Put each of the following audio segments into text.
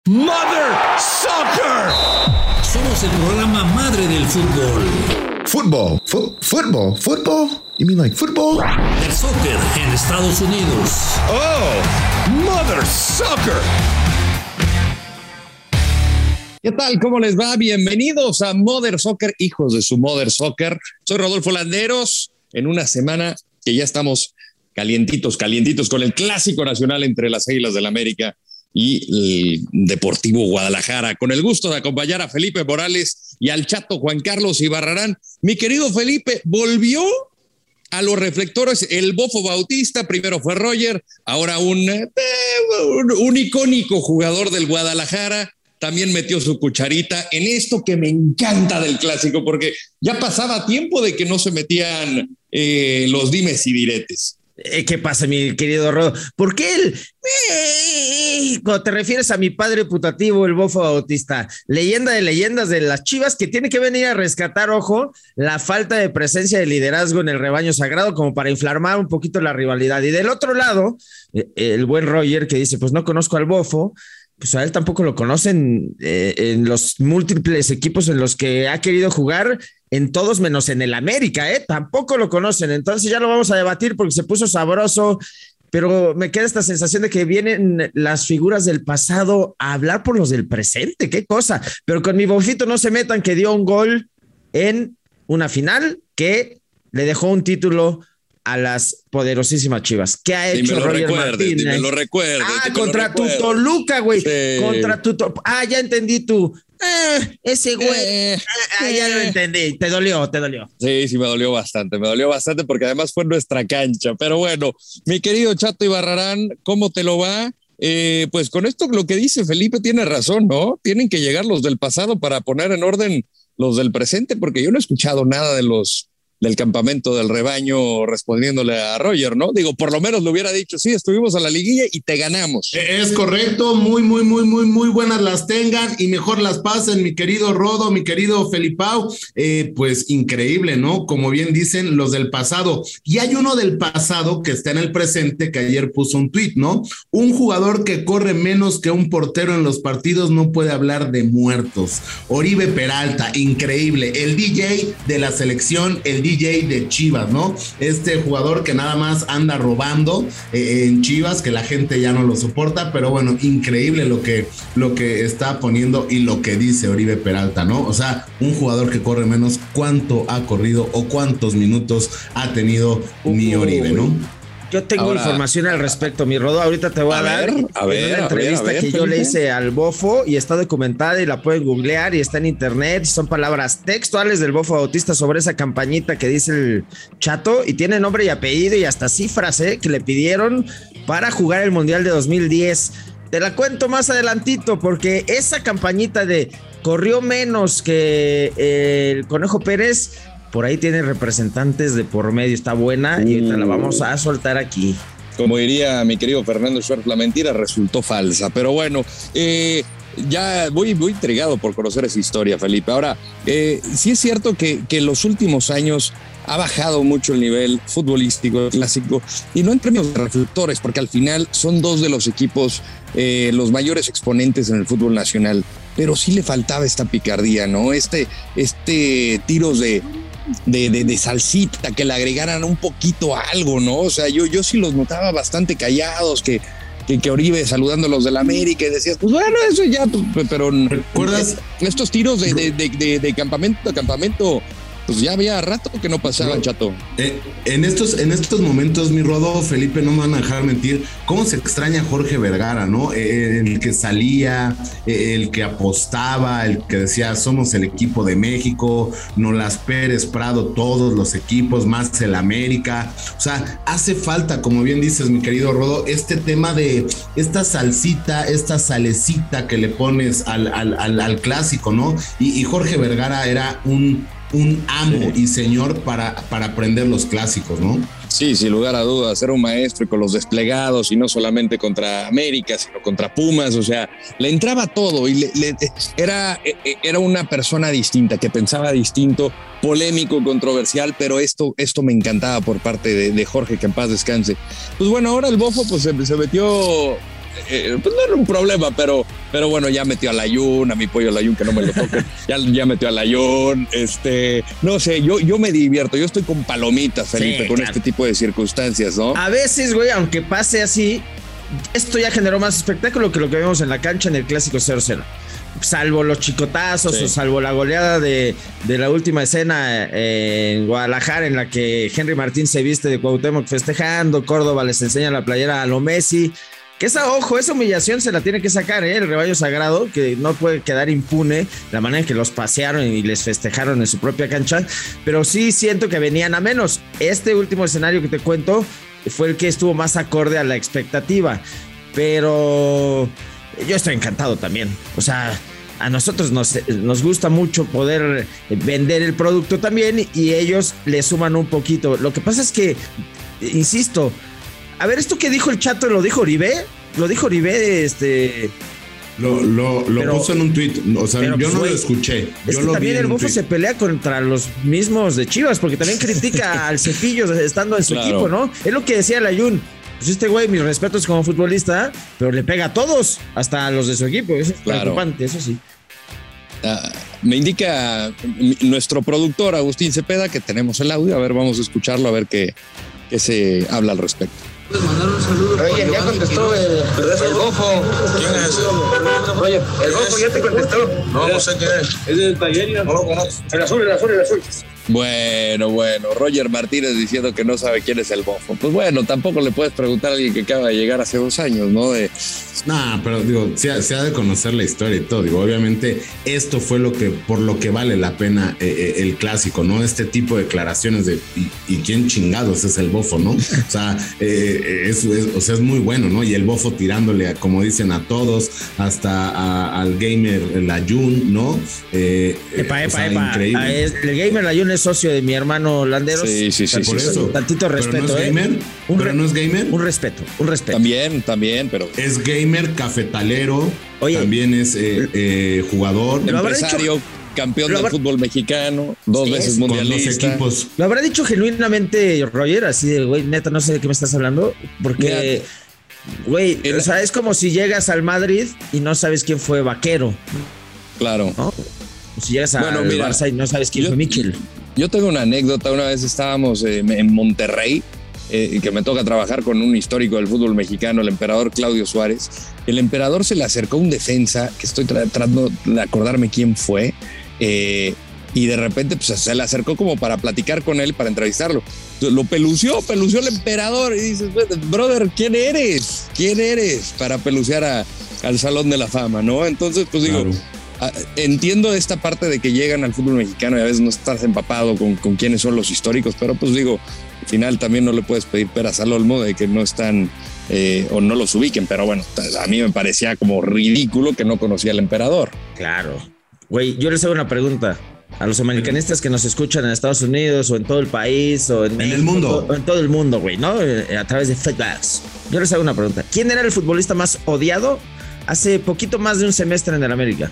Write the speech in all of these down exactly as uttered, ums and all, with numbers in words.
Mother Soccer. Somos el programa madre del fútbol. Football, Fu- football, football? You mean like football? El soccer en Estados Unidos. Oh, Mother Soccer. ¿Qué tal? ¿Cómo les va? Bienvenidos a Mother Soccer, hijos de su Mother Soccer. Soy Rodolfo Landeros, en una semana que ya estamos calientitos, calientitos con el clásico nacional entre las Águilas del América y el Deportivo Guadalajara. Con el gusto de acompañar a Felipe Morales y al Chato Juan Carlos Ibarrarán. Mi querido Felipe, volvió a los reflectores el Bofo Bautista. Primero fue Roger, ahora un, eh, un, un icónico jugador del Guadalajara. También metió su cucharita en esto que me encanta del clásico, porque ya pasaba tiempo de que no se metían eh, los dimes y diretes. Eh, ¿Qué pasa, mi querido Rodo? ¿Por qué él? Eh, cuando te refieres a mi padre putativo, el Bofo Bautista, leyenda de leyendas de las Chivas, que tiene que venir a rescatar, ojo, la falta de presencia de liderazgo en el rebaño sagrado, como para inflamar un poquito la rivalidad. Y del otro lado, eh, el buen Roger, que dice, pues no conozco al Bofo, pues a él tampoco lo conocen eh, en los múltiples equipos en los que ha querido jugar, en todos menos en el América, ¿eh? Tampoco lo conocen, entonces ya lo vamos a debatir porque se puso sabroso, pero me queda esta sensación de que vienen las figuras del pasado a hablar por los del presente, qué cosa, pero con mi Bofito no se metan, que dio un gol en una final que le dejó un título a las poderosísimas Chivas. ¿Qué ha hecho Roger recuerde, Martínez? Me lo recuerdo. Ah, contra tu Toluca, güey. Sí. Contra tu to- Ah, ya entendí tú. Ah, ese güey. Eh, ah, ya lo entendí. Te dolió, te dolió. Sí, sí, me dolió bastante. Me dolió bastante porque además fue en nuestra cancha. Pero bueno, mi querido Chato Ibarrarán, ¿cómo te lo va? Eh, pues con esto lo que dice Felipe tiene razón, ¿no? Tienen que llegar los del pasado para poner en orden los del presente, porque yo no he escuchado nada de los del campamento del rebaño respondiéndole a Roger, ¿no? Digo, por lo menos le hubiera dicho, sí, estuvimos a la liguilla y te ganamos. Es correcto, muy, muy, muy, muy, muy buenas las tengan y mejor las pasen, mi querido Rodo, mi querido Felipao, eh, pues increíble, ¿no? Como bien dicen, los del pasado. Y hay uno del pasado que está en el presente que ayer puso un tuit, ¿no? Un jugador que corre menos que un portero en los partidos no puede hablar de muertos. Oribe Peralta, increíble, el D J de la selección, el D J de Chivas, ¿no? Este jugador que nada más anda robando eh, en Chivas, que la gente ya no lo soporta, pero bueno, increíble lo que, lo que está poniendo y lo que dice Oribe Peralta, ¿no? O sea, un jugador que corre menos, ¿cuánto ha corrido o cuántos minutos ha tenido uh, mi Oribe, ¿no? Yo tengo Ahora, información al respecto, mi Rodo. Ahorita te voy a, a dar ver, a ver, una entrevista a ver, a ver, que Felipe. Yo le hice al Bofo y está documentada y la pueden googlear y está en internet. Son palabras textuales del Bofo Bautista sobre esa campañita que dice el Chato y tiene nombre y apellido y hasta cifras ¿eh? que le pidieron para jugar el Mundial de dos mil diez. Te la cuento más adelantito porque esa campañita de corrió menos que el Conejo Pérez, por ahí tiene representantes de por medio, está buena y ahorita la vamos a soltar aquí. Como diría mi querido Fernando Schwartz, la mentira resultó falsa, pero bueno, eh, ya voy, voy intrigado por conocer esa historia, Felipe. Ahora, eh, sí es cierto que, que en los últimos años ha bajado mucho el nivel futbolístico clásico y no en términos de reflectores, porque al final son dos de los equipos, eh, los mayores exponentes en el fútbol nacional, pero sí le faltaba esta picardía, ¿no? Este, este tiros de... De, de, de salsita, que le agregaran un poquito algo, ¿no? O sea, yo, yo sí los notaba bastante callados, que, que, que Oribe saludando a los del América y decías, pues bueno, eso ya, pues, pero ¿recuerdas? Estos tiros de, de, de, de, de campamento a campamento, pues ya había rato que no pasaban, no, Chato. Eh, en, estos, en estos momentos, mi Rodo, Felipe, no me van a dejar mentir, cómo se extraña Jorge Vergara, ¿no? Eh, el que salía, eh, el que apostaba, el que decía, somos el equipo de México, Nolas Pérez, Prado, todos los equipos, más el América. O sea, hace falta, como bien dices, mi querido Rodo, este tema de esta salsita, esta salecita que le pones al, al, al, al clásico, ¿no? Y, y Jorge Vergara era un... un amo y señor para, para aprender los clásicos, ¿no? Sí, sin lugar a dudas, era un maestro y con los desplegados y no solamente contra América, sino contra Pumas, o sea, le entraba todo y le, le, era, era una persona distinta, que pensaba distinto, polémico, controversial, pero esto, esto me encantaba por parte de, de Jorge, que en paz descanse. Pues bueno, ahora el Bofo pues se, se metió eh, pues no era un problema, pero, pero bueno, ya metió a Layún, a mi pollo Layún, que no me lo toquen, ya, ya metió a Layún, este, no sé, yo, yo me divierto, yo estoy con palomitas, Felipe, sí, con claro. este tipo de circunstancias, ¿no? A veces, güey, aunque pase así, esto ya generó más espectáculo que lo que vemos en la cancha en el clásico cero cero. Salvo los chicotazos sí. o salvo la goleada de, de la última escena en Guadalajara en la que Henry Martín se viste de Cuauhtémoc festejando, Córdoba les enseña la playera a lo Messi, que esa, ojo, esa humillación se la tiene que sacar, ¿eh? El rebaño sagrado, que no puede quedar impune la manera en que los pasearon y les festejaron en su propia cancha, pero sí siento que venían a menos. Este último escenario que te cuento fue el que estuvo más acorde a la expectativa, pero yo estoy encantado también. O sea, a nosotros nos, nos gusta mucho poder vender el producto también y ellos le suman un poquito. Lo que pasa es que, insisto, a ver, esto que dijo el Chato, ¿lo dijo Oribe? Lo dijo Oribe, este... Lo, lo, lo pero, puso en un tuit, o sea, yo pues, no wey, lo escuché. Es yo que lo también vi el Bofo tweet. se pelea contra los mismos de Chivas, porque también critica al Cepillo estando en su claro. equipo, ¿no? Es lo que decía Layún. Pues este güey, mis respetos como futbolista, pero le pega a todos, hasta a los de su equipo. Eso es claro. preocupante, eso sí. Uh, me indica nuestro productor Agustín Cepeda que tenemos el audio. A ver, vamos a escucharlo, a ver qué, qué se habla al respecto. ¿Puedes mandar un saludo? Oye, ya contestó el, el Bofo. ¿Quién es? Oye, el Bofo ya te contestó. No, no sé quién es. Es del taller. No lo conozco. El azul, el azul, el azul. Bueno, bueno, Roger Martínez diciendo que no sabe quién es el Bofo. Pues bueno, tampoco le puedes preguntar a alguien que acaba de llegar hace dos años, ¿no? De... Nah, pero digo, se ha, se ha de conocer la historia y todo. Digo, obviamente esto fue lo que, por lo que vale la pena eh, el clásico, ¿no? Este tipo de declaraciones de y, y quién chingados es el Bofo, ¿no? O sea, eh, es, es, o sea, es muy bueno, ¿no? Y el Bofo tirándole, como dicen, a todos, hasta a, al gamer Layún, ¿no? Eh, epa, epa, o sea, epa. Increíble. A es, el gamer Layún es socio de mi hermano Landeros. Sí, sí, sí. Por sí, eso. sí. Tantito respeto, ¿Pero no es ¿eh? gamer? Un ¿Pero re- no es gamer? Un respeto, un respeto. También, también, pero... Es gamer, cafetalero, Oye, también es eh, eh, jugador. Empresario, dicho, campeón del habrá, fútbol mexicano, dos sí, veces mundialista. Con dos equipos. Lo habrá dicho genuinamente Roger, así de, güey, neta, no sé de qué me estás hablando, porque... Güey, o sea, es como si llegas al Madrid y no sabes quién fue Vaquero. Claro. ¿No? Si llegas a bueno, mira, Barça y no sabes quién yo, fue Michel. Yo tengo una anécdota. Una vez estábamos eh, en Monterrey, eh, que me toca trabajar con un histórico del fútbol mexicano, el emperador Claudio Suárez. El emperador se le acercó a un defensa, que estoy tratando de acordarme quién fue, eh, y de repente pues, se le acercó como para platicar con él, para entrevistarlo. Lo pelució, pelució el emperador y dices, brother, ¿quién eres? ¿Quién eres para pelucear a, al Salón de la Fama, no? Entonces, pues digo... Claro. Entiendo esta parte de que llegan al fútbol mexicano y a veces no estás empapado con, con quiénes son los históricos, pero pues digo, al final también no le puedes pedir peras al olmo de que no están eh, o no los ubiquen, pero bueno, a mí me parecía como ridículo que no conocía al emperador. Claro. Güey, yo les hago una pregunta a los americanistas que nos escuchan en Estados Unidos o en todo el país o en, en México, el mundo. O en todo el mundo, güey, ¿no? A través de Footbacks. Yo les hago una pregunta. ¿Quién era el futbolista más odiado hace poquito más de un semestre en el América?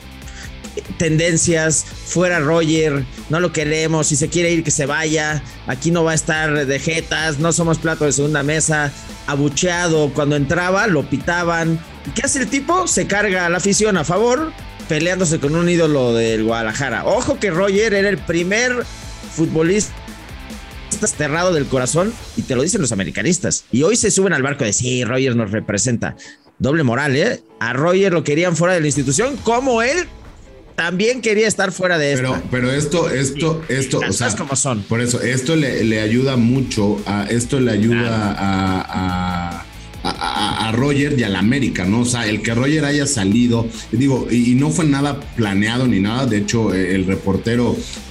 Tendencias, fuera Roger, no lo queremos, si se quiere ir que se vaya, aquí no va a estar de jetas, no somos plato de segunda mesa, abucheado, cuando entraba lo pitaban. ¿Y qué hace el tipo? Se carga a la afición a favor, peleándose con un ídolo del Guadalajara. Ojo que Roger era el primer futbolista desterrado del corazón, y te lo dicen los americanistas, y hoy se suben al barco de sí, Roger nos representa. Doble moral, ¿eh? A Roger lo querían fuera de la institución, como él también quería estar fuera de pero, esta. Pero esto, esto, esto, o sea, como son. Por eso, esto le, le ayuda mucho, a, esto le ayuda claro. a, a, a, a Roger y a la América, ¿no? O sea, el que Roger haya salido, digo, y, y no fue nada planeado ni nada, de hecho, eh, el reportero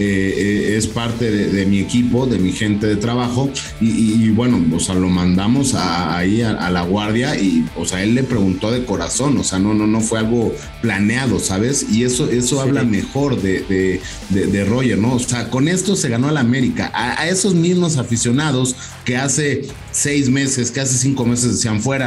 eh, es parte de, de mi equipo, de mi gente de trabajo, y, y, y bueno, o sea, lo mandamos a, ahí a, a la guardia, y, o sea, él le preguntó de corazón, o sea, no, no, no fue algo planeado, ¿sabes? Y eso, eso sí. habla mejor de, de, de, de Roger, ¿no? O sea, con esto se ganó a la América, a, a esos mismos aficionados que hace seis meses, que hace cinco meses decían fuera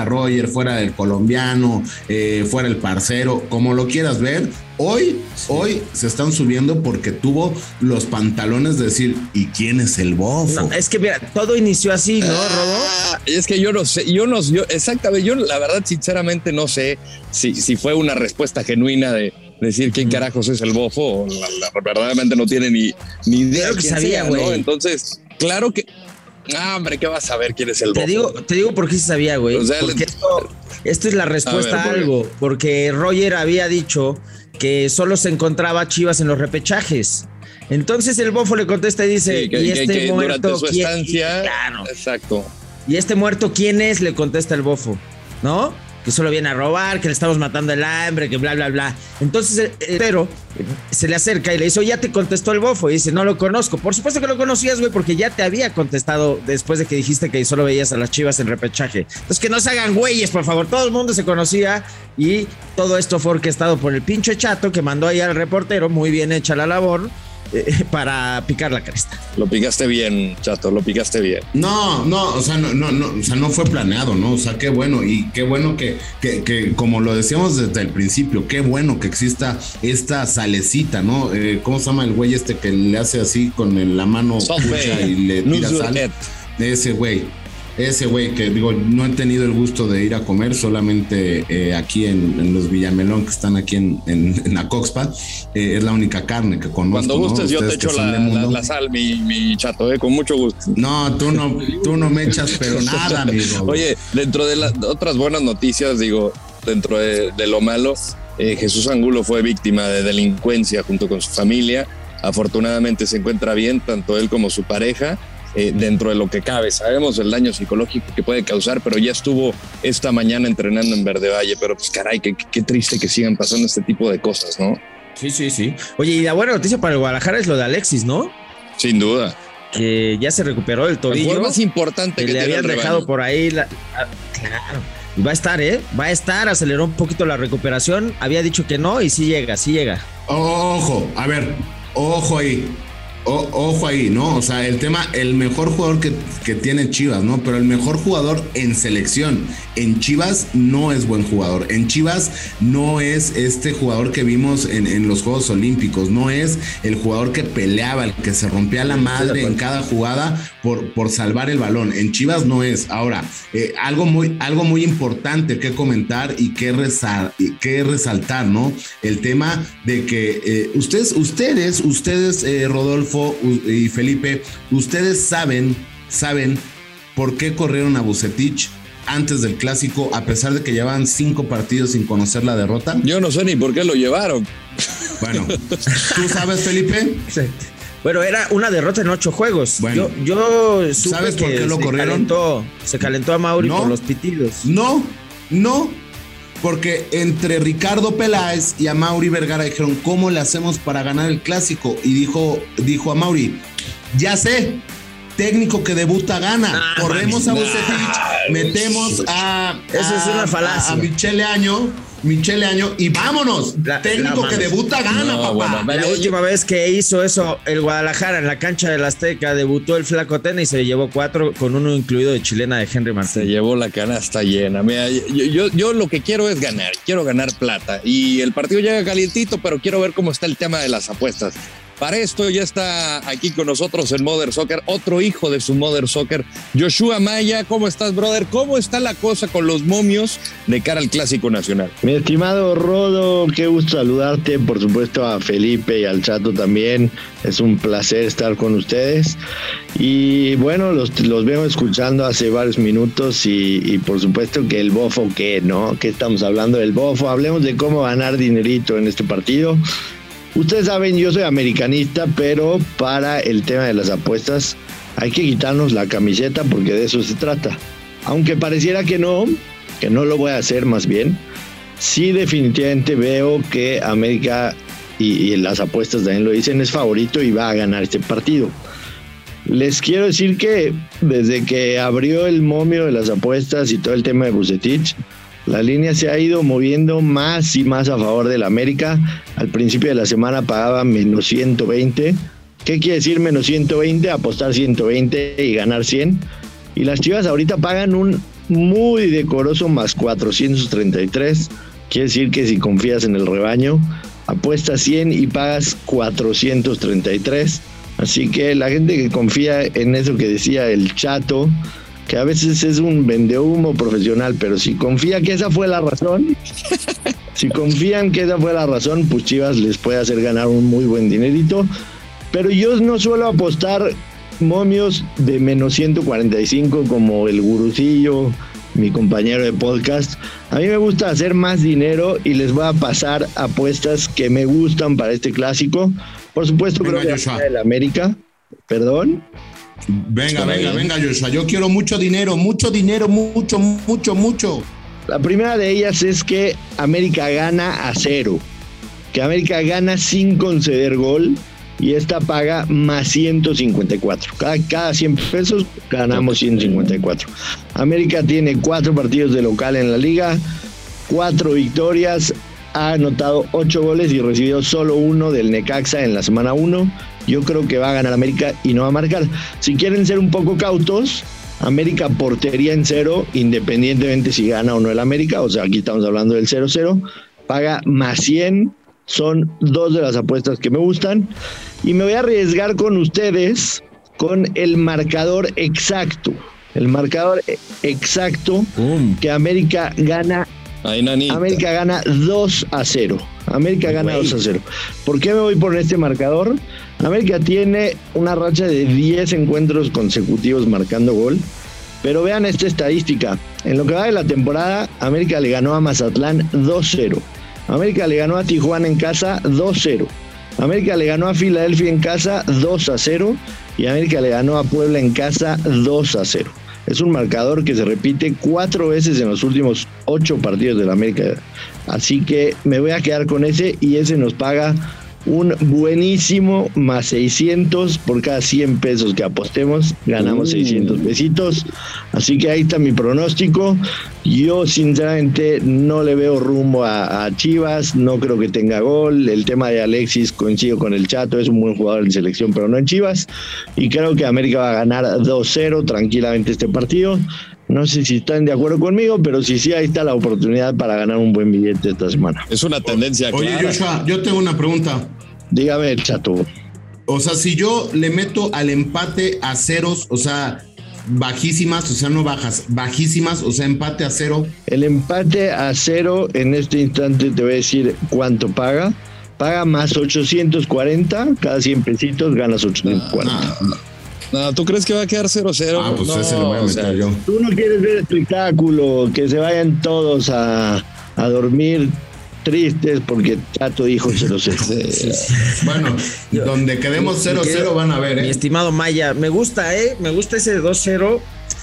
Roger, fuera el colombiano, eh, fuera el parcero, como lo quieras ver. Hoy, sí. hoy se están subiendo porque tuvo los pantalones de decir, ¿y quién es el bofo? No, es que mira, todo inició así, ¿no, Rodo? Ah, es que yo no sé, yo no, yo exactamente, yo la verdad sinceramente no sé si, si fue una respuesta genuina de decir quién carajos es el bofo, o la, la, verdaderamente no tiene ni, ni idea. Claro que sabía, güey. ¿no? Entonces, claro que... Ah, hombre, ¿qué vas a ver quién es el te bofo? Digo, te digo por qué se sabía, güey. O sea, porque le... esto, esto es la respuesta a, ver, a algo. Porque Roger había dicho que solo se encontraba Chivas en los repechajes. Entonces el bofo le contesta y dice, sí, que, ¿y este que, que muerto durante su quién? estancia, claro. Exacto. ¿Y este muerto quién es? Le contesta el bofo, ¿no? Que solo viene a robar, que le estamos matando el hambre, que bla, bla, bla. Entonces, eh, pero se le acerca y le dice, ya te contestó el bofo. Y dice, no lo conozco. Por supuesto que lo conocías, güey, porque ya te había contestado después de que dijiste que solo veías a las Chivas en repechaje. Entonces, que no se hagan güeyes, por favor. Todo el mundo se conocía y todo esto fue orquestado por el pinche Chato que mandó ahí al reportero, muy bien hecha la labor, eh, para picar la cresta. Lo picaste bien, Chato, lo picaste bien. No, no, o sea, no, no, no, o sea, no fue planeado, ¿no? O sea, qué bueno, y qué bueno que, que, que como lo decíamos desde el principio, qué bueno que exista esta salecita, ¿no? Eh, ¿Cómo se llama el güey este que le hace así con el, la mano pucha y le tira sal? Ese güey. Ese güey que digo, no he tenido el gusto de ir a comer, solamente eh, aquí en, en los Villamelón que están aquí en, en, en Acoxpa, eh, es la única carne que conozco. Cuando gustes, ¿no? Yo te echo la, la, la sal, mi, mi Chato, eh, con mucho gusto. No, tú no, tú no me echas, pero nada, amigo. Oye, dentro de las otras buenas noticias, digo, dentro de, de lo malo, eh, Jesús Angulo fue víctima de delincuencia junto con su familia. Afortunadamente se encuentra bien, tanto él como su pareja. Eh, dentro de lo que cabe, sabemos el daño psicológico que puede causar, pero ya estuvo esta mañana entrenando en Verde Valle, pero pues caray, qué, qué triste que sigan pasando este tipo de cosas, ¿no? Sí, sí, sí. Oye, y la buena noticia para el Guadalajara es lo de Alexis, ¿no? Sin duda. Que ya se recuperó el tobillo. Fue más importante que, que le habían dejado por ahí. La, ah, claro. Va a estar, ¿eh? Va a estar, aceleró un poquito la recuperación. Había dicho que no y sí llega, sí llega. Ojo, a ver, ojo ahí. O, ojo ahí, ¿no? O sea, el tema, el mejor jugador que, que tiene Chivas, ¿no? Pero el mejor jugador en selección. En Chivas no es buen jugador. En Chivas no es este jugador que vimos en, en los Juegos Olímpicos. No es el jugador que peleaba, el que se rompía la madre en cada jugada por, por salvar el balón. En Chivas no es. Ahora, eh, algo, muy, algo muy importante que comentar y que, resal, y que resaltar, ¿no? El tema de que eh, ustedes, ustedes, ustedes, eh, Rodolfo y Felipe, ustedes saben, saben por qué corrieron a Vucetich antes del clásico, a pesar de que llevaban cinco partidos sin conocer la derrota. Yo no sé ni por qué lo llevaron. Bueno, ¿tú sabes, Felipe? Sí. Bueno, era una derrota en ocho juegos. Bueno, yo, yo supe ¿sabes que por qué lo se corrieron? Calentó, se calentó a Mauri no, por los pitidos. No, no. Porque entre Ricardo Peláez y a Mauri Vergara dijeron, ¿cómo le hacemos para ganar el clásico? Y dijo, dijo a Mauri, ya sé, técnico que debuta gana. Ah, corremos mami, a Vucetich, nah, metemos a, eso a, es una falacia. a, a Michele Año, Michele Año y vámonos. La, técnico la, que debuta gana, no, papá. Bueno, la yo, última yo, vez que hizo eso el Guadalajara en la cancha del Azteca, debutó el Flaco Tena y se llevó cuatro con uno incluido de chilena de Henry Martín. Se llevó la canasta llena. Mira, yo, yo, yo lo que quiero es ganar, quiero ganar plata. Y el partido llega calientito, pero quiero ver cómo está el tema de las apuestas. Para esto ya está aquí con nosotros en Mother Soccer, otro hijo de su Mother Soccer, Joshua Maya. ¿Cómo estás, brother? ¿Cómo está la cosa con los momios de cara al Clásico Nacional? Mi estimado Rodo, qué gusto saludarte, por supuesto a Felipe y al Chato también. Es un placer estar con ustedes. Y bueno, los, los vengo escuchando hace varios minutos y, y por supuesto que el bofo, ¿qué, no? ¿Qué estamos hablando del bofo? Hablemos de cómo ganar dinerito en este partido. Ustedes saben, yo soy americanista, pero para el tema de las apuestas hay que quitarnos la camiseta porque de eso se trata. Aunque pareciera que no, que no lo voy a hacer más bien, sí definitivamente veo que América, y, y las apuestas también lo dicen, es favorito y va a ganar este partido. Les quiero decir que desde que abrió el momio de las apuestas y todo el tema de Vucetich, la línea se ha ido moviendo más y más a favor del América. Al principio de la semana pagaba menos ciento veinte. ¿Qué quiere decir menos ciento veinte? Apostar ciento veinte y ganar cien. Y las Chivas ahorita pagan un muy decoroso, más cuatrocientos treinta y tres. Quiere decir que si confías en el rebaño, apuestas cien y pagas cuatrocientos treinta y tres. Así que la gente que confía en eso que decía el Chato, que a veces es un vendehumo profesional, pero si confía que esa fue la razón, si confían que esa fue la razón, pues Chivas les puede hacer ganar un muy buen dinerito. Pero yo no suelo apostar momios de menos ciento cuarenta y cinco como el Gurucillo, mi compañero de podcast. A mí me gusta hacer más dinero y les voy a pasar apuestas que me gustan para este clásico. Por supuesto, venga, creo que Joshua. el América, perdón. Venga, venga, venga, Joshua. Yo quiero mucho dinero, mucho dinero, mucho, mucho, mucho. La primera de ellas es que América gana a cero, que América gana sin conceder gol, y esta paga más ciento cincuenta y cuatro. Cada, cada cien pesos ganamos ciento cincuenta y cuatro. América tiene cuatro partidos de local en la liga, cuatro victorias, ha anotado ocho goles y recibido solo uno del Necaxa en la semana uno. Yo creo que va a ganar América y no va a marcar. Si quieren ser un poco cautos, América portería en cero, independientemente si gana o no el América, o sea, aquí estamos hablando del cero cero, paga más cien. Son dos de las apuestas que me gustan. Y me voy a arriesgar con ustedes con el marcador exacto. El marcador exacto um. que América gana. Ay, América gana dos a cero. América gana dos a cero. ¿Por qué me voy por este marcador? América tiene una racha de diez encuentros consecutivos marcando gol. Pero vean esta estadística. En lo que va de la temporada, América le ganó a Mazatlán dos cero. América le ganó a Tijuana en casa dos cero. América le ganó a Filadelfia en casa dos a cero. Y América le ganó a Puebla en casa dos a cero. Es un marcador que se repite cuatro veces en los últimos ocho partidos de la América. Así que me voy a quedar con ese, y ese nos paga un buenísimo más seiscientos por cada cien pesos que apostemos. Ganamos uh. seiscientos pesitos. Así que ahí está mi pronóstico. Yo sinceramente no le veo rumbo a, a Chivas, no creo que tenga gol. El tema de Alexis, coincido con el Chato, es un buen jugador en selección, pero no en Chivas. Y creo que América va a ganar dos cero tranquilamente este partido. No sé si están de acuerdo conmigo, pero sí, sí, ahí está la oportunidad para ganar un buen billete esta semana. Es una tendencia Oye, clara. Joshua, yo tengo una pregunta. Dígame, Chato. O sea, si yo le meto al empate a ceros, o sea, bajísimas, o sea, no bajas, bajísimas, o sea, empate a cero. El empate a cero, en este instante te voy a decir cuánto paga. Paga más ochocientos cuarenta, cada cien pesitos ganas ochocientos cuarenta. No, no. No, ¿tú crees que va a quedar cero cero? Ah, pues no, ese lo voy a meter o sea, yo. Tú no quieres ver espectáculo, que se vayan todos a, a dormir tristes porque Chato dijo cero cero. Bueno, yo, donde quedemos cero cero van a ver, ¿eh? Mi estimado Maya, me gusta, ¿eh? Me gusta ese dos cero.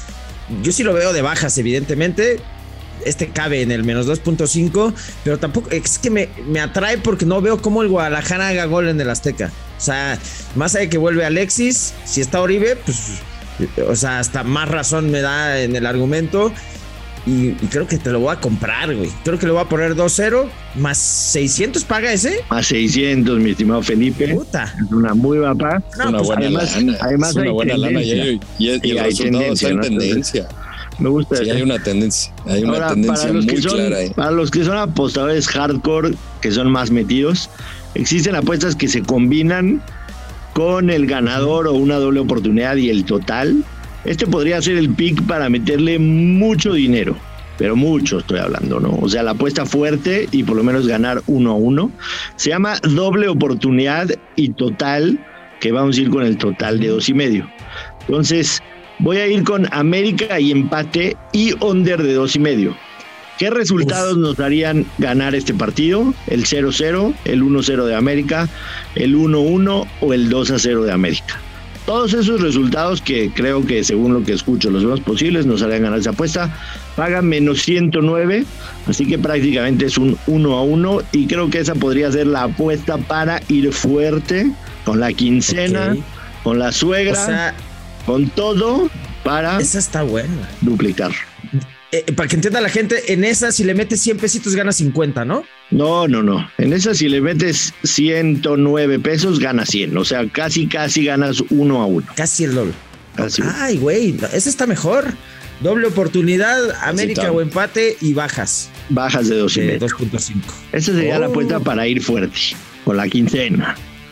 Yo sí lo veo de bajas, evidentemente. Este cabe en el menos dos punto cinco, pero tampoco es que me, me atrae porque no veo cómo el Guadalajara haga gol en el Azteca. O sea, más allá de que vuelve Alexis, si está Oribe, pues, o sea, hasta más razón me da en el argumento. Y, y creo que te lo voy a comprar, güey. Creo que le voy a poner dos cero, más seiscientos paga ese. Más seiscientos, mi estimado Felipe. Puta. Es una muy buena paga. No, una pues buena además, lana. Además es una hay buena lana y, y, y, y el resultado está en ¿no? tendencia. Me gusta. Sí, eso. hay una tendencia. Hay una Ahora, tendencia para muy son, clara ahí. Para los que son apostadores hardcore, que son más metidos, existen apuestas que se combinan con el ganador o una doble oportunidad y el total. Este podría ser el pick para meterle mucho dinero, pero mucho estoy hablando, ¿no? O sea, la apuesta fuerte y por lo menos ganar uno a uno. Se llama doble oportunidad y total, que vamos a ir con el total de dos y medio. Entonces, voy a ir con América y empate y under de dos y medio. ¿Qué resultados Uf. nos harían ganar este partido? El cero cero, el uno cero de América, el uno uno o el dos a cero de América. Todos esos resultados que creo que según lo que escucho los más posibles nos harían ganar esa apuesta, pagan menos ciento nueve, así que prácticamente es un uno a uno y creo que esa podría ser la apuesta para ir fuerte con la quincena, okay. con la suegra, o sea, con todo para esa está buena. duplicar. Eh, para que entienda la gente, en esa si le metes cien pesitos ganas cincuenta, ¿no? No, no, no. En esa si le metes ciento nueve pesos ganas cien. O sea, casi, casi ganas uno a uno. Casi el doble. Casi. Ay, güey, esa está mejor. Doble oportunidad, América está. o empate y bajas. Bajas de dos y De medio. dos punto cinco. Esa sería Oh. la apuesta para ir fuerte, con la quincena.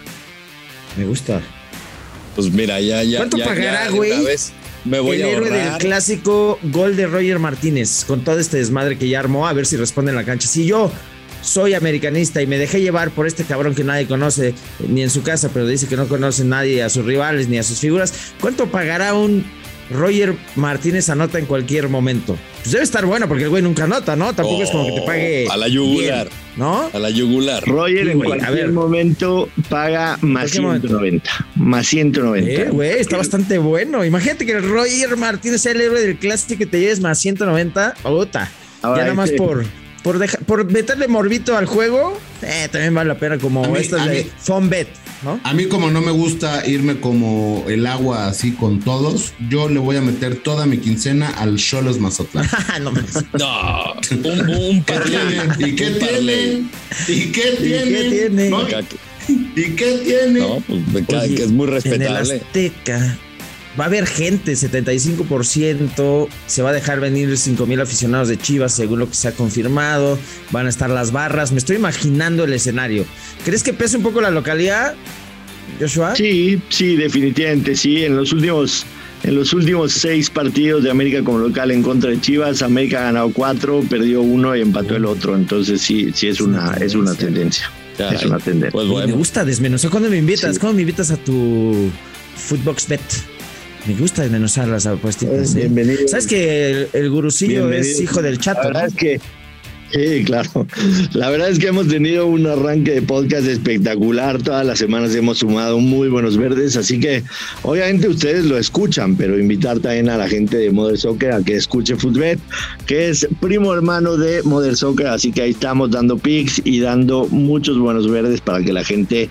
Me gusta. Pues mira, ya, ya. ¿Cuánto ya, pagará, ya de güey? una vez Me voy el a héroe ahorrar. del clásico gol de Roger Martínez, con todo este desmadre que ya armó, a ver si responde en la cancha. Si yo soy americanista y me dejé llevar por este cabrón que nadie conoce, ni en su casa, pero dice que no conoce nadie a sus rivales ni a sus figuras, ¿cuánto pagará un Roger Martínez anota en cualquier momento? Pues debe estar bueno, porque el güey nunca anota, ¿no? Tampoco Oh, es como que te pague a la yugular. bien, ¿no? A la yugular. Roger Sí, en güey, a cualquier ver. momento paga más cualquier momento. ciento noventa. Más ciento noventa. Eh, güey, está bastante bueno. Imagínate que el Roger Martínez sea el héroe del clásico y que te lleves más ciento noventa. Puta. Ahora, Ya nada más este- por, por, deja- por meterle morbito al juego, eh, también vale la pena, como A mí- estas a de mí- Fonbet, ¿no? A mí, como no me gusta irme como el agua así con todos, yo le voy a meter toda mi quincena al Xolos Mazatlán. no mames. No, un, un ¿Qué parlay. tiene? ¿Y qué Un parlay. tiene? ¿Y qué tiene? qué tiene? ¿No? Acá que- ¿Y qué tiene? No, pues me cae Oye, que es muy En el respetable. Azteca va a haber gente, setenta y cinco por ciento. Se va a dejar venir cinco mil aficionados de Chivas, según lo que se ha confirmado. Van a estar las barras. Me estoy imaginando el escenario. ¿Crees que pese un poco la localidad, Joshua? Sí, sí, definitivamente, sí. En los últimos, en los últimos seis partidos de América como local en contra de Chivas, América ha ganado cuatro, perdió uno y empató el otro. Entonces sí, sí es una, es una tendencia. Caray. Es una tendencia. Pues Me bueno, gusta desmenuzar. ¿Cuándo me invitas? Sí. ¿Cuándo me invitas a tu Footbox Bet? Me gusta desmenuzar las apuestitas. Eh, ¿eh? bienvenido. ¿Sabes que el, el gurusillo Bienvenido. es hijo del La Chato? verdad ¿no? es que, sí, claro. La verdad es que hemos tenido un arranque de podcast espectacular. Todas las semanas hemos sumado muy buenos verdes. Así que, obviamente, ustedes lo escuchan, pero invitar también a la gente de Mother Soccer a que escuche Footbet, que es primo hermano de Mother Soccer. Así que ahí estamos dando picks y dando muchos buenos verdes para que la gente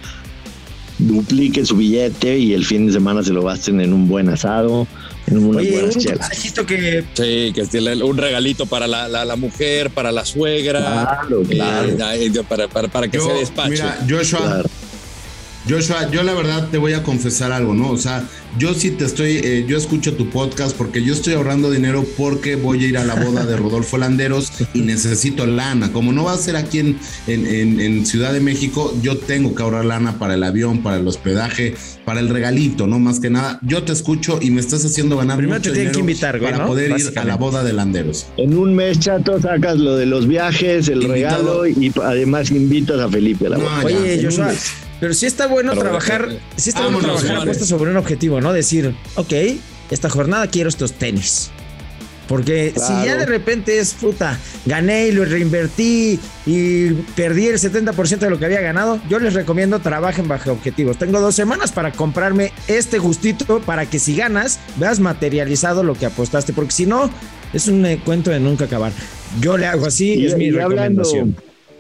duplique su billete y el fin de semana se lo gasten en un buen asado, en una Oye, buena un chela. consejito que sí, que tiene un regalito para la, la, la mujer, para la suegra. Claro, eh, claro. eh, para, para, para que Yo, se despache. mira, Joshua, Claro. Joshua, yo la verdad te voy a confesar algo, ¿no? O sea, yo sí te estoy, eh, yo escucho tu podcast porque yo estoy ahorrando dinero porque voy a ir a la boda de Rodolfo Landeros y necesito lana. Como no va a ser aquí en, en, en, en Ciudad de México, yo tengo que ahorrar lana para el avión, para el hospedaje, para el regalito, ¿no? Más que nada, yo te escucho y me estás haciendo ganar Primero mucho te tienen dinero que invitar, güey, para ¿no? poder ir a Básicamente. la boda de Landeros. En un mes, Chato, sacas lo de los viajes, el Invitado. regalo y además invitas a Felipe a la No, boda. ya, Oye, en un Joshua, mes. pero sí está bueno Pero, trabajar, eh, sí está bueno vámonos, trabajar Juárez. apuestas sobre un objetivo, ¿no? Decir, ok, esta jornada quiero estos tenis. Porque si Claro. ya de repente es puta, gané y lo reinvertí y perdí el setenta por ciento de lo que había ganado, yo les recomiendo trabajen bajo objetivos. Tengo dos semanas para comprarme este gustito para que si ganas, veas materializado lo que apostaste, porque si no, es un eh, cuento de nunca acabar. Yo le hago así y es mi recomendación.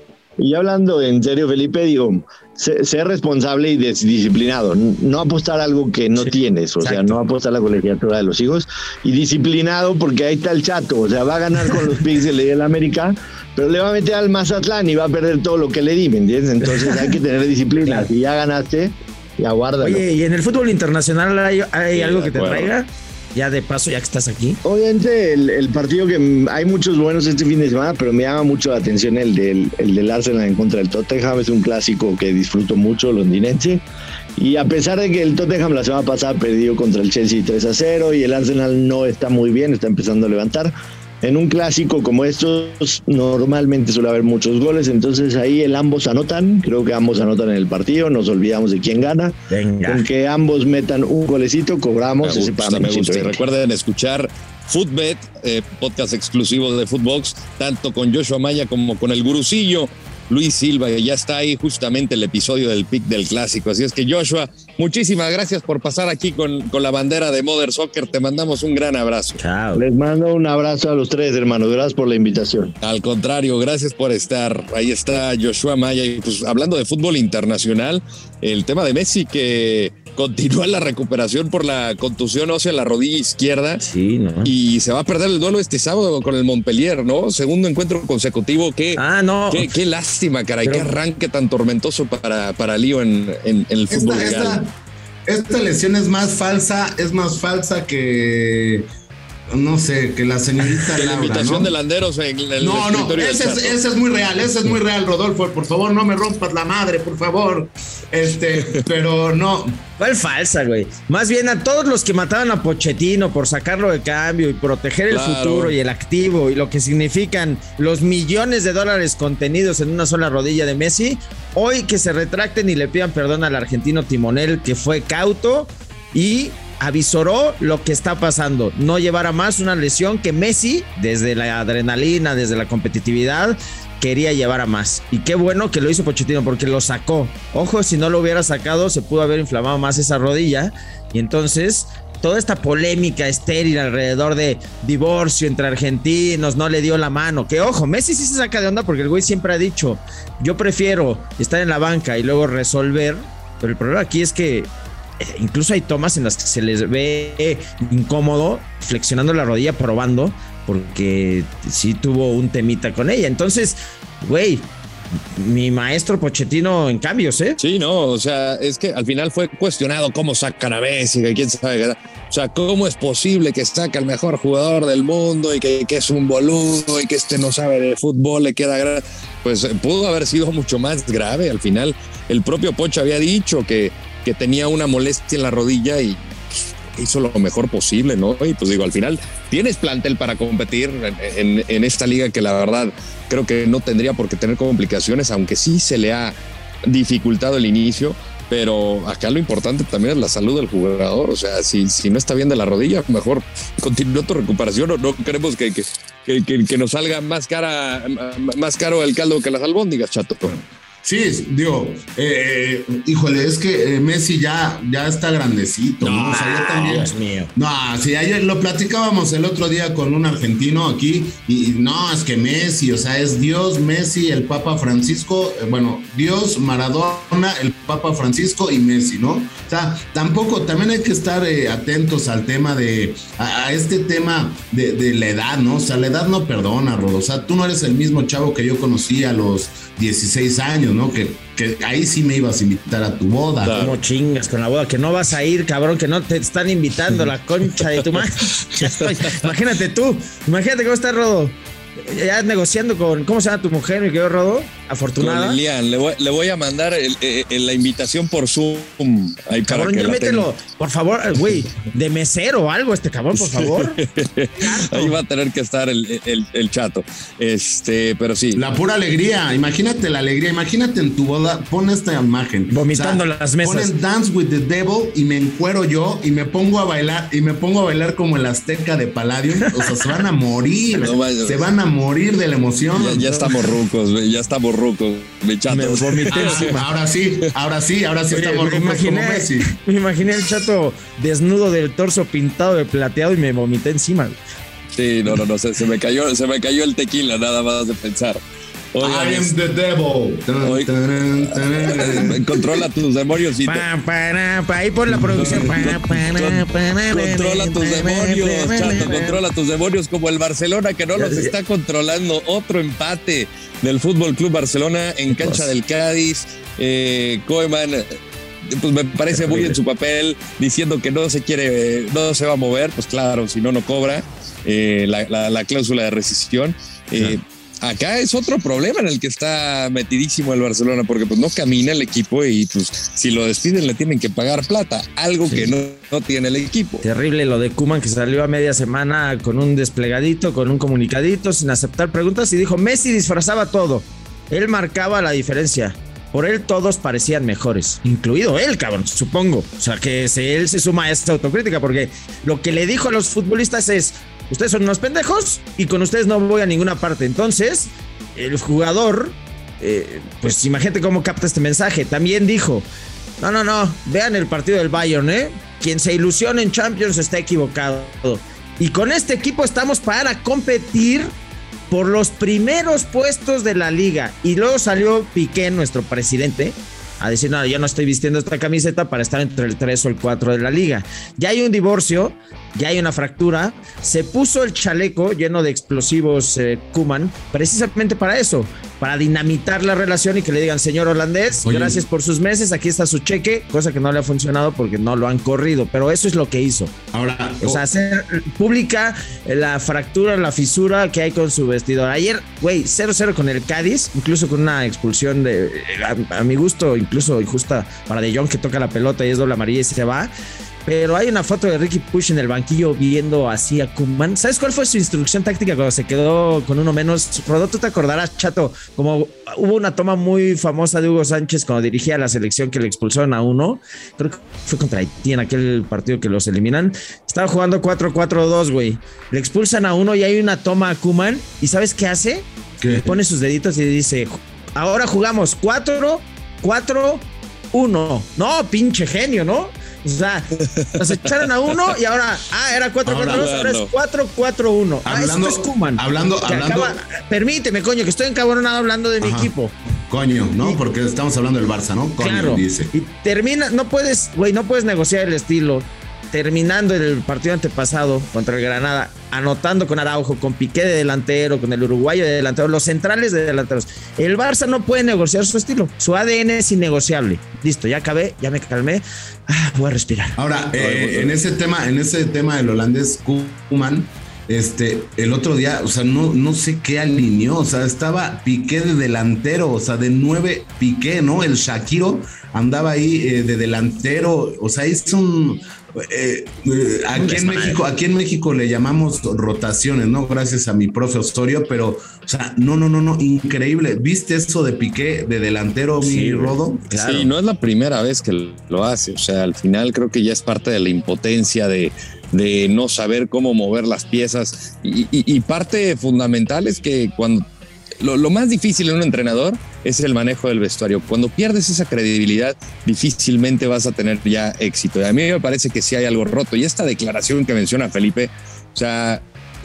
Y hablando en serio, Felipe, digo, sé- ser responsable y des- disciplinado, no apostar algo que no Sí, tienes, o sea, exacto. no apostar la colegiatura de los hijos, y disciplinado porque ahí está el Chato, o sea, va a ganar con los picks de Liga del América, pero le va a meter al Mazatlán y va a perder todo lo que le di, ¿me entiendes? Entonces hay que tener disciplina, si ya ganaste, ya guárdalo. Oye, ¿y en el fútbol internacional hay, hay Sí, algo de que te acuerdo. traiga? Ya de paso, ya que estás aquí. Obviamente el, el partido que mm, hay muchos buenos este fin de semana, pero me llama mucho la atención el del, el del Arsenal en contra del Tottenham. Es un clásico que disfruto mucho, londinense. Y a pesar de que el Tottenham la semana pasada perdió contra el Chelsea tres a cero y el Arsenal no está muy bien, está empezando a levantar. En un clásico como estos normalmente suele haber muchos goles, entonces ahí el ambos anotan, creo que ambos anotan en el partido, nos olvidamos de quién gana. Venga. Con que ambos metan un golecito, Me cobramos ese gusta, para me menos gusta. Y ciento veinte. recuerden escuchar Footbet, eh, podcast exclusivo de Footbox, tanto con Joshua Maya como con el gurucillo Luis Silva, que ya está ahí justamente el episodio del pick del clásico. Así es que, Joshua, muchísimas gracias por pasar aquí con, con la bandera de Mother Soccer. Te mandamos un gran abrazo. Chao. Les mando un abrazo a los tres, hermanos. Gracias por la invitación. Al contrario, gracias por estar. Ahí está Joshua Maya. Y pues hablando de fútbol internacional, el tema de Messi que continúa la recuperación por la contusión ósea en la rodilla izquierda. Sí, ¿no? Y se va a perder el duelo este sábado con el Montpellier, ¿no? Segundo encuentro consecutivo. Qué, Ah, no. qué, qué lástima, caray. Pero- Qué arranque tan tormentoso para, para Lío en, en, en el fútbol Esta, legal. esta, esta lesión es más falsa, es más falsa que, no sé, que la señorita que Laura, la invitación ¿no? de Landeros en el No, no, ese es, ese es muy real, ese es muy real, Rodolfo, por favor, no me rompas la madre, por favor. Este, pero no. ¿Cuál falsa, güey? Más bien a todos los que mataban a Pochettino por sacarlo de cambio y proteger el Claro. futuro y el activo y lo que significan los millones de dólares contenidos en una sola rodilla de Messi, hoy que se retracten y le pidan perdón al argentino timonel que fue cauto y avisoró lo que está pasando, no llevar a más una lesión que Messi, desde la adrenalina, desde la competitividad, quería llevar a más. Y qué bueno que lo hizo Pochettino porque lo sacó. Ojo, si no lo hubiera sacado, se pudo haber inflamado más esa rodilla. Y entonces, toda esta polémica estéril alrededor de divorcio entre argentinos, no le dio la mano. Que ojo, Messi sí se saca de onda porque el güey siempre ha dicho, yo prefiero estar en la banca y luego resolver. Pero el problema aquí es que incluso hay tomas en las que se les ve incómodo flexionando la rodilla, probando, porque sí tuvo un temita con ella. Entonces, güey, mi maestro Pochettino en cambios, ¿eh? Sí, no, o sea, es que al final fue cuestionado cómo sacan a Messi, que quién sabe, o sea, cómo es posible que saque al mejor jugador del mundo y que, que es un boludo y que este no sabe de fútbol, le queda grave. Pues pudo haber sido mucho más grave. Al final, el propio Poch había dicho que que tenía una molestia en la rodilla y hizo lo mejor posible, ¿no? Y pues digo, al final tienes plantel para competir en, en, en esta liga que la verdad creo que no tendría por qué tener complicaciones, aunque sí se le ha dificultado el inicio, pero acá lo importante también es la salud del jugador. O sea, si, si no está bien de la rodilla, mejor continúa tu recuperación, o no queremos que, que, que, que nos salga más cara, más caro el caldo que las albóndigas, Chato. Sí, digo, eh, híjole, es que eh, Messi ya, ya está grandecito, ¿no? No, O sea, ya también. Dios mío. No, sí, ayer lo platicábamos el otro día con un argentino aquí, y, y no, es que Messi, o sea, es Dios, Messi, el Papa Francisco, eh, bueno, Dios, Maradona, el Papa Francisco y Messi, ¿no? O sea, tampoco, también hay que estar eh, atentos al tema de, a, a este tema de, de la edad, ¿no? O sea, la edad no perdona, Rodo. O sea, tú no eres el mismo chavo que yo conocí a los dieciséis años, ¿no? Que, que ahí sí me ibas a invitar a tu boda. Claro. ¿Cómo chingas con la boda? Que no vas a ir, cabrón, que no te están invitando, la concha de tu madre. Ya estoy. Imagínate tú, imagínate cómo está Rodo. Ya negociando con, ¿cómo se llama tu mujer, mi querido Rodo? Afortunada. Con Lilian, le voy, le voy a mandar el, el, la invitación por Zoom. Ahí para cabrón, que ya la mételo, tenga. por favor, güey, de mesero o algo, este cabrón, por favor. Ahí va a tener que estar el, el, el Chato. Este, pero sí. La pura alegría, imagínate la alegría, imagínate en tu boda, pon esta imagen. Vomitando las mesas. Ponen Dance with the Devil y me encuero yo y me pongo a bailar, y me pongo a bailar como el Azteca de Palladium. O sea, se van a morir, No vaya. se van a morir de la emoción. Ya, ya estamos rucos, güey, ya estamos rucos, mi Chato. Me vomité Ah, encima. ahora sí, ahora sí, ahora sí Oye, estamos me rucos como imaginé, Messi. me imaginé el Chato desnudo del torso pintado de plateado y me vomité encima. Güey. Sí, no, no, no, se, se me cayó, se me cayó el tequila, nada más de pensar. Oigan, I am the devil. Oye. Tan, tan, tan. controla tus demonios y Pa, para, pa, ahí por la producción. Pa, para, para, controla tus demonios, Chato, controla tus demonios como el Barcelona que no los está controlando. Otro empate del Fútbol Club Barcelona en cancha del Cádiz. Eh, Koeman, pues me parece muy en su papel, diciendo que no se quiere, no se va a mover. Pues claro, si no, no cobra eh, la, la, la cláusula de rescisión. Eh, Acá es otro problema en el que está metidísimo el Barcelona, porque pues no camina el equipo y pues si lo despiden le tienen que pagar plata, algo sí. que no, no tiene el equipo. Terrible lo de Koeman, que salió a media semana con un desplegadito, con un comunicadito, sin aceptar preguntas y dijo, Messi disfrazaba todo, él marcaba la diferencia. Por él todos parecían mejores, incluido él, cabrón, supongo. O sea, que se, él se suma a esta autocrítica, porque lo que le dijo a los futbolistas es, ustedes son unos pendejos y con ustedes no voy a ninguna parte. Entonces, el jugador, eh, pues imagínate cómo capta este mensaje. También dijo, no, no, no, vean el partido del Bayern, ¿eh? Quien se ilusiona en Champions está equivocado. Y con este equipo estamos para competir por los primeros puestos de la liga. Y luego salió Piqué, nuestro presidente, a decir, no, yo no estoy vistiendo esta camiseta para estar entre el tres o el cuatro de la liga. Ya hay un divorcio, ya hay una fractura. Se puso el chaleco lleno de explosivos eh, Koeman, precisamente para eso, para dinamitar la relación y que le digan, señor holandés, Oye, gracias por sus meses, aquí está su cheque, cosa que no le ha funcionado porque no lo han corrido, pero eso es lo que hizo. Ahora, O sea, hacer pública la fractura, la fisura que hay con su vestidor. Ayer, güey, cero cero con el Cádiz, incluso con una expulsión de, a, a mi gusto, incluso injusta para De Jong, que toca la pelota y es doble amarilla y se va. Pero hay una foto de Ricky Puig en el banquillo viendo así a Koeman. ¿Sabes cuál fue su instrucción táctica cuando se quedó con uno menos? Rodó, tú te acordarás, Chato, como hubo una toma muy famosa de Hugo Sánchez cuando dirigía la selección que le expulsaron a uno. Creo que fue contra Haití en aquel partido que los eliminan. Estaba jugando cuatro cuatro dos, güey. Le expulsan a uno y hay una toma a Koeman. ¿Y sabes qué hace? ¿qué? Pone sus deditos y dice, ahora jugamos cuatro cuatro uno. No, pinche genio, ¿no? O sea, nos echaron a uno y ahora, ah, era cuatro cuatro dos, ahora es cuatro cuatro uno. Ah, Hablando- eso es Koeman. hablando- Que hablando- acaba- permíteme, coño, que estoy encabronado hablando de mi Ajá. equipo. Coño, ¿no? Porque estamos hablando del Barça, ¿no? Coño, Claro. dice. Y termina, no puedes, güey, no puedes negociar el estilo. Terminando el partido antepasado contra el Granada, anotando con Araujo, con Piqué de delantero, con el uruguayo de delantero, los centrales de delanteros. El Barça no puede negociar su estilo. Su A D N es innegociable. Listo, ya acabé, ya me calmé. Ah, voy a respirar. Ahora, eh, en ese tema, en ese tema del holandés Koeman, este, el otro día, o sea, no, no sé qué alineó, o sea, estaba Piqué de delantero, o sea, de nueve Piqué, ¿no? El Shakiro andaba ahí eh, de delantero, o sea, es un eh, eh, aquí en México, aquí en México le llamamos rotaciones, ¿no? Gracias a mi profe Osorio, pero, o sea, no, no, no, no, increíble. ¿Viste eso de Piqué de delantero, Sí, mi Rodo? Claro. Sí, no es la primera vez que lo hace. O sea, al final creo que ya es parte de la impotencia de, de no saber cómo mover las piezas. Y, y, y parte fundamental es que cuando lo, lo más difícil en un entrenador es el manejo del vestuario. Cuando pierdes esa credibilidad, difícilmente vas a tener ya éxito. Y a mí me parece que sí hay algo roto. Y esta declaración que menciona Felipe, o sea,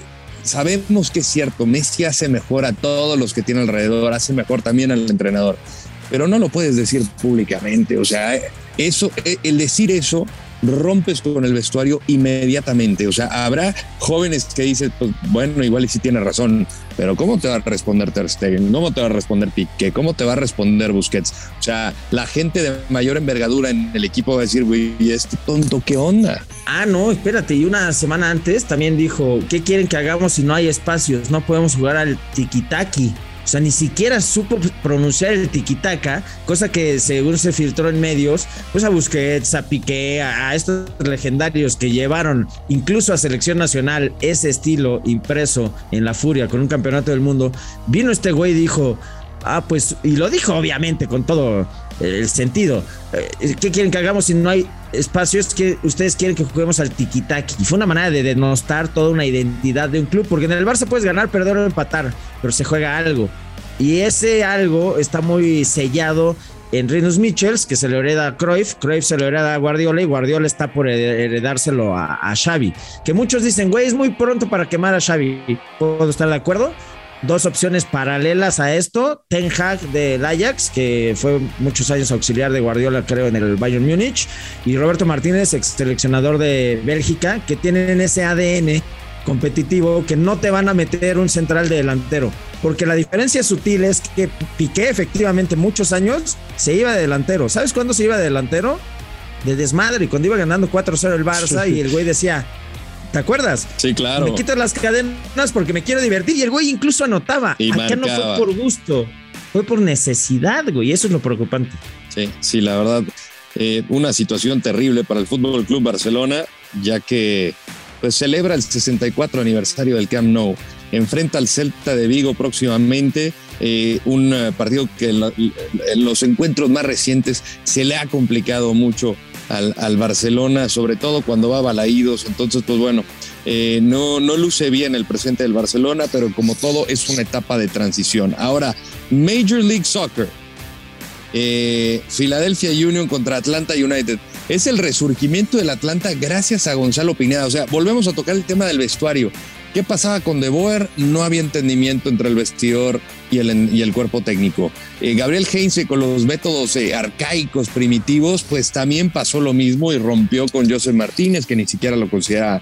sabemos que es cierto, Messi hace mejor a todos los que tiene alrededor, hace mejor también al entrenador, pero no lo puedes decir públicamente. O sea, eso, el decir eso, rompes con el vestuario inmediatamente. O sea, habrá jóvenes que dicen, pues, bueno, igual y sí tiene razón, pero ¿cómo te va a responder Ter Stegen? ¿Cómo te va a responder Piqué? ¿Cómo te va a responder Busquets? O sea, la gente de mayor envergadura en el equipo va a decir, güey, este tonto, ¿qué onda? Ah, no, espérate, y una semana antes también dijo, ¿qué quieren que hagamos si no hay espacios? No podemos jugar al tiki-taki. O sea, ni siquiera supo pronunciar el tiki-taka, cosa que según se filtró en medios, pues a Busquets, a Piqué, a, a estos legendarios que llevaron incluso a selección nacional ese estilo impreso en la furia con un campeonato del mundo. Vino este güey y dijo, ah, pues, y lo dijo obviamente con todo el sentido. ¿Qué quieren que hagamos si no hay espacios? Que ustedes quieren que juguemos al tiki-taki. Y fue una manera de denostar toda una identidad de un club, porque en el Barça puedes ganar, perder o empatar, pero se juega algo. Y ese algo está muy sellado en Rinus Michels, que se lo hereda a Cruyff, Cruyff se lo hereda a Guardiola y Guardiola está por heredárselo a, a Xavi. Que muchos dicen, güey, es muy pronto para quemar a Xavi. ¿Puedo estar de acuerdo? Dos opciones paralelas a esto: Ten Hag del Ajax, que fue muchos años auxiliar de Guardiola, creo, en el Bayern Múnich, y Roberto Martínez, ex seleccionador de Bélgica, que tienen ese A D N competitivo que no te van a meter un central de delantero, porque la diferencia sutil es que Piqué efectivamente muchos años se iba de delantero. ¿Sabes cuándo se iba de delantero? De desmadre, cuando iba ganando cuatro cero el Barça y el güey decía, ¿te acuerdas? Sí, claro. Me quitas las cadenas porque me quiero divertir. Y el güey incluso anotaba. Y Acá no marcaba. fue por gusto, fue por necesidad, güey. Eso es lo preocupante. Sí, sí, la verdad, eh, una situación terrible para el Fútbol Club Barcelona, ya que pues celebra el sesenta y cuatro aniversario del Camp Nou. Enfrenta al Celta de Vigo próximamente, eh, un uh, partido que en, la, en los encuentros más recientes se le ha complicado mucho al, al Barcelona, sobre todo cuando va a balaídos. Entonces, pues bueno, eh, no, no luce bien el presente del Barcelona, pero como todo es una etapa de transición. Ahora, Major League Soccer, eh, Philadelphia Union contra Atlanta United. Es el resurgimiento del Atlanta gracias a Gonzalo Pineda. O sea, volvemos a tocar el tema del vestuario. ¿Qué pasaba con De Boer? No había entendimiento entre el vestidor y el, y el cuerpo técnico. Eh, Gabriel Heinze, con los métodos eh, arcaicos, primitivos, pues también pasó lo mismo y rompió con José Martínez, que ni siquiera lo considera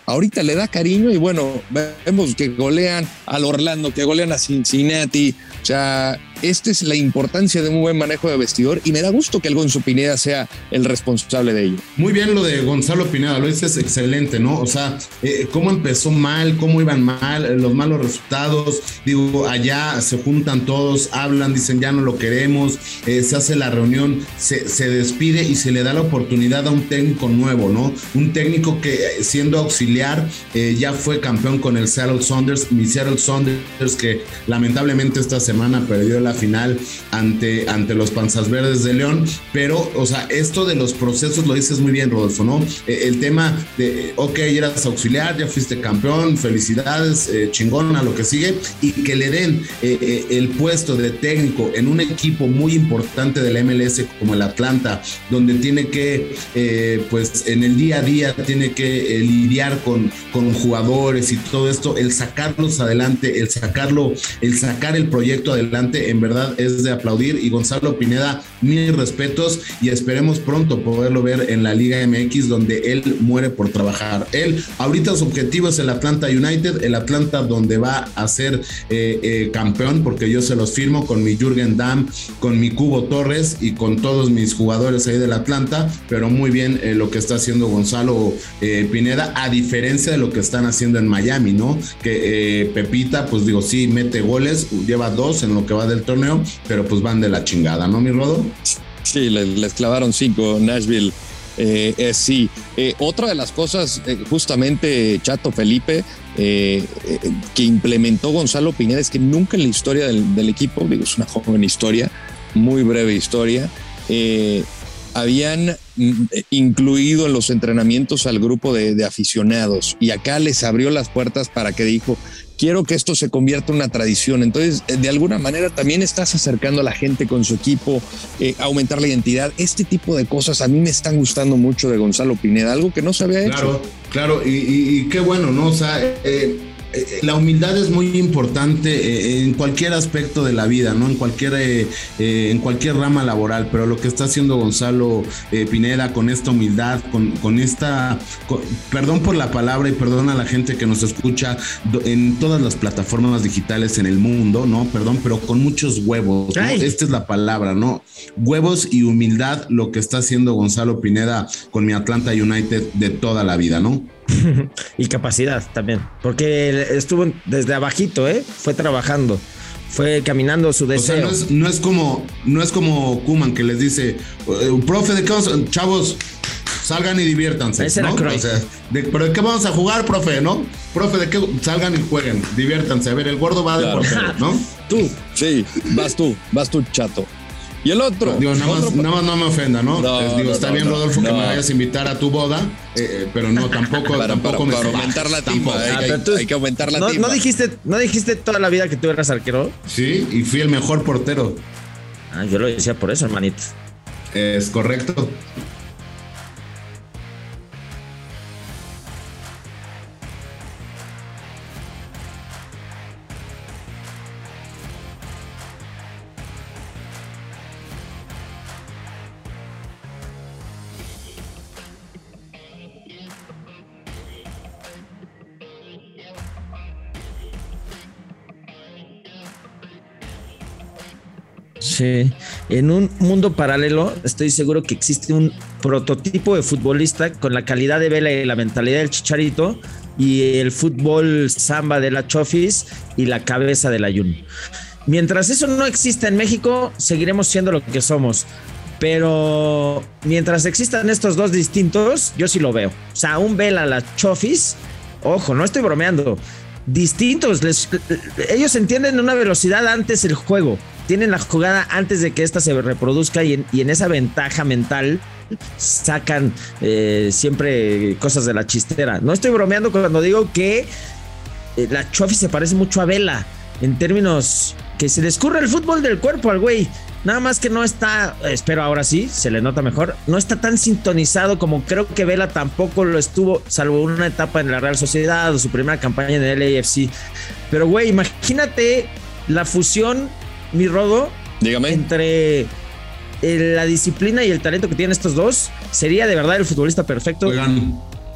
ahorita le da cariño y bueno, vemos que golean al Orlando, que golean a Cincinnati. O sea, esta es la importancia de un buen manejo de vestidor y me da gusto que el Gonzo Pineda sea el responsable de ello. Muy bien lo de Gonzalo Pineda, lo dices excelente, ¿no? O sea, eh, cómo empezó mal, cómo iban mal, los malos resultados. Digo, allá se juntan todos, hablan, dicen ya no lo queremos, eh, se hace la reunión, se, se despide y se le da la oportunidad a un técnico nuevo, ¿no? Un técnico que siendo auxiliar eh, ya fue campeón con el Seattle Sounders, mi Seattle Sounders que lamentablemente esta semana perdió la final ante, ante los Panzas Verdes de León, pero, o sea, esto de los procesos lo dices muy bien, Rodolfo, ¿no? Eh, el tema de, ok, eras auxiliar, ya fuiste campeón, felicidades, eh, chingón a lo que sigue, y que le den eh, eh, el puesto de técnico en un equipo muy importante de la M L S como el Atlanta, donde tiene que, eh, pues, en el día a día tiene que eh, lidiar con, con jugadores y todo esto, el sacarlos adelante, el sacarlo, el sacar el proyecto adelante, en verdad es de aplaudir. Y Gonzalo Pineda, mis respetos y esperemos pronto poderlo ver en la Liga M X, donde él muere por trabajar. Él, ahorita su objetivo es el Atlanta United, el Atlanta donde va a ser eh, eh, campeón, porque yo se los firmo con mi Jürgen Damm, con mi Cubo Torres y con todos mis jugadores ahí del Atlanta, pero muy bien eh, lo que está haciendo Gonzalo eh, Pineda, a diferencia de lo que están haciendo en Miami, ¿no? Que eh, Pepita, pues digo, sí, mete goles, lleva dos en lo que va del torneo, pero pues van de la chingada, ¿no, mi Rodo? Sí, les, les clavaron cinco Nashville. Eh, eh, sí, eh, otra de las cosas, eh, justamente, Chato Felipe, eh, eh, que implementó Gonzalo Pineda es que nunca en la historia del, del equipo, digo, es una joven historia, muy breve historia, eh, habían incluido en los entrenamientos al grupo de, de aficionados, y acá les abrió las puertas para que dijo, quiero que esto se convierta en una tradición. Entonces, de alguna manera también estás acercando a la gente con su equipo, eh, aumentar la identidad. Este tipo de cosas a mí me están gustando mucho de Gonzalo Pineda, algo que no se había hecho. Claro, claro, y, y, y qué bueno, ¿no? O sea, eh, eh, la humildad es muy importante eh, en cualquier aspecto de la vida, ¿no? En cualquier, eh, eh, en cualquier rama laboral, pero lo que está haciendo Gonzalo eh, Pineda con esta humildad, con, con esta, con, perdón por la palabra y perdón a la gente que nos escucha do, en todas las plataformas digitales en el mundo, ¿no? Perdón, pero con muchos huevos, ¿no? Esta es la palabra, ¿no? Huevos y humildad, lo que está haciendo Gonzalo Pineda con mi Atlanta United de toda la vida, ¿no? Y capacidad también, porque estuvo desde abajito, ¿eh? Fue trabajando, fue caminando su deseo. O sea, no es, no es como, no es como Koeman que les dice, profe, ¿de qué vamos? Chavos, salgan y diviértanse, ese ¿no? era O sea, de, ¿pero de qué vamos a jugar, profe, no? Profe, ¿de qué? Salgan y jueguen, diviértanse. A ver, el gordo va claro. de portero, ¿no? Tú, sí, vas tú, vas tú, Chato. Y el otro. Digo, nada, otro... más, nada más no me ofenda, ¿no? no Les digo, no, está no, bien, no, Rodolfo, no. que me vayas a invitar a tu boda, eh, pero no, tampoco, para, tampoco para, me para aumentar la timba. tampoco. Hay, Ah, hay, tú, hay que aumentar la no, timba. ¿no dijiste, ¿No dijiste toda la vida que tú eras arquero? Sí, y fui el mejor portero. Ah, yo lo decía por eso, hermanito. Es correcto. Sí, en un mundo paralelo estoy seguro que existe un prototipo de futbolista con la calidad de Vela y la mentalidad del Chicharito y el fútbol samba de la Chofis y la cabeza del Ayun. Mientras eso no exista en México, seguiremos siendo lo que somos. Pero mientras existan estos dos distintos, yo sí lo veo. O sea, un Vela, la Chofis, ojo, no estoy bromeando, distintos. Les, ellos entienden una velocidad antes el juego. Tienen la jugada antes de que ésta se reproduzca y en, y en esa ventaja mental sacan eh, siempre cosas de la chistera. No estoy bromeando cuando digo que eh, la Chofi se parece mucho a Vela en términos que se le escurre el fútbol del cuerpo al güey. Nada más que no está, espero ahora sí, se le nota mejor, no está tan sintonizado como creo que Vela tampoco lo estuvo, salvo una etapa en la Real Sociedad o su primera campaña en el L A F C. Pero güey, imagínate la fusión, mi Rodo, dígame, entre la disciplina y el talento que tienen estos dos. Sería de verdad el futbolista perfecto. Oigan,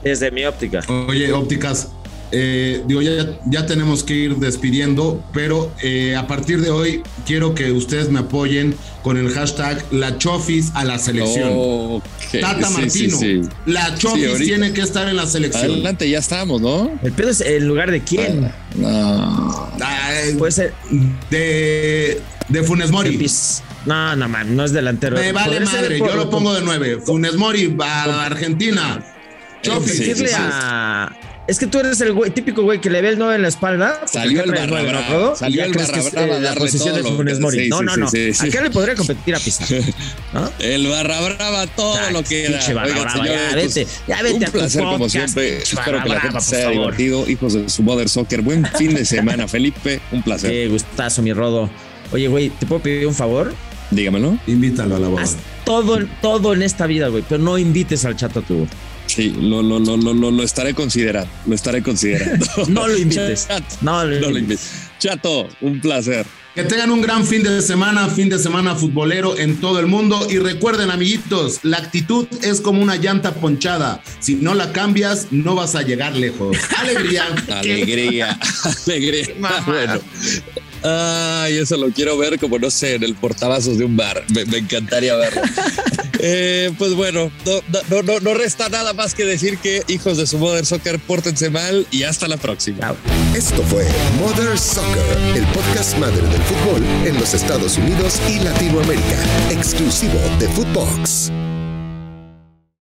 Desde mi óptica. Oye, ópticas, eh, digo, ya, ya tenemos que ir despidiendo, pero eh, a partir de hoy quiero que ustedes me apoyen con el hashtag La Chofis a la selección. Okay. Tata sí, Martino, sí, sí. La Chofis sí, tiene que estar en la selección. Adelante, ya estamos, ¿no? El pedo es en lugar de quién. No. Ay, Puede ser de, de Funes Mori. No, no, man, no es delantero. Me vale madre, yo lo pongo de nueve. Funes Mori a Argentina. Chofis. Sí, sí, sí. A... Es que tú eres el güey, típico güey que le ve el nueve en la espalda. Salió el barra brava. ¿No? Salió el barra brava. La posición de Funes Mori. Sí, no, sí, no, sí, no. Sí, sí. ¿A qué le podría competir a Pizarro? ¿No? El barra brava, todo ya, lo que era. Barra Oigan, brava, señores, ya vete, ya vete un a tu placer podcast, como siempre. Espero que la gente se haya favor. divertido. Hijos de su Mother Soccer. Buen fin de semana, Felipe. Un placer. Qué gustazo, mi Rodo. Oye, güey, ¿te puedo pedir un favor? Dígamelo. Invítalo a la boda. Haz todo, todo en esta vida, güey, pero no invites al Chato a tu boda. Sí, lo, lo, lo, lo, lo estaré considerando. Lo estaré considerando. No lo invites. Chato, no, lo, no lo invites. Chato, un placer. Que tengan un gran fin de semana, fin de semana futbolero en todo el mundo. Y recuerden, amiguitos, la actitud es como una llanta ponchada. Si no la cambias, no vas a llegar lejos. Alegría. Alegría. Alegría. Bueno. Ay, eso lo quiero ver como, no sé, en el portavasos de un bar. Me, me encantaría verlo. eh, pues bueno, no, no, no, no resta nada más que decir que hijos de su Mother Soccer, pórtense mal y hasta la próxima. Esto fue Mother Soccer, el podcast madre del fútbol en los Estados Unidos y Latinoamérica, exclusivo de Footbox.